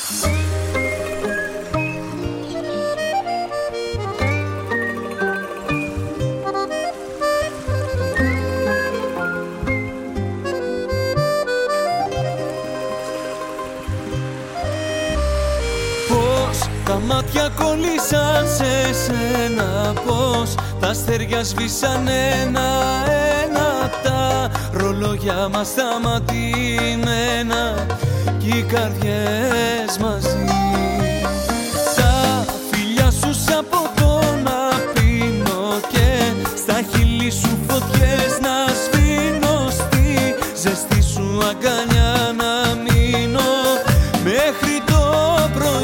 Τα μάτια κολλήσαν σε σένα, πως τα αστέρια σβήσαν ένα-ένα, τα ρολόγια μας σταματημένα κι οι καρδιές μαζί. Τα φιλιά σου σαν ποτό να πίνω και στα χείλη σου φωτιές να σβήνω, στη ζεστή σου αγκαλιά να μείνω μέχρι το πρωί.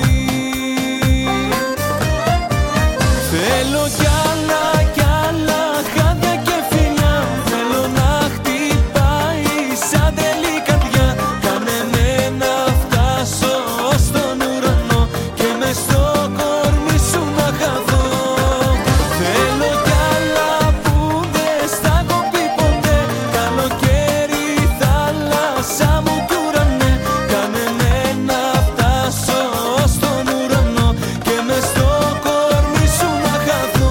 Θέλω κι άλλα χάδια και φιλιά, θέλω να χτυπάει σαν τρελή καρδιά. Κάνε με να φτάσω στον ουρανό και μες στο κορμί σου να χαθώ. Θέλω κι άλλα που δεν στα έχω πει ποτέ, καλοκαίρι, θάλασσα μου κι ουρανέ. Κάνε με να φτάσω στον ουρανό και μες στο κορμί σου να χαθώ.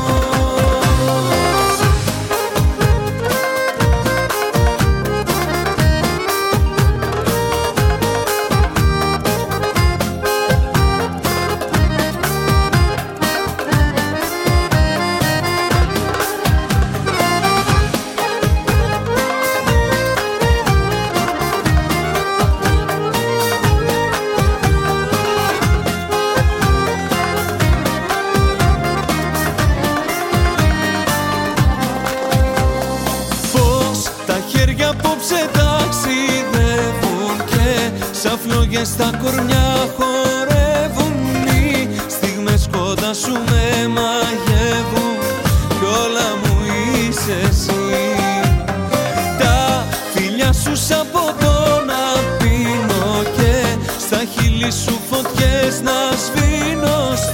Πως τα χέρια απόψε ταξιδεύουν και σαν φλόγες στα κορμιά χορεύουν, οι στιγμές κοντά σου με μαγεύουν κι όλα μου είσαι εσύ. Τα φιλιά σου σαν ποτό να πίνω και στα χείλη σου φωτιές να σβήνω,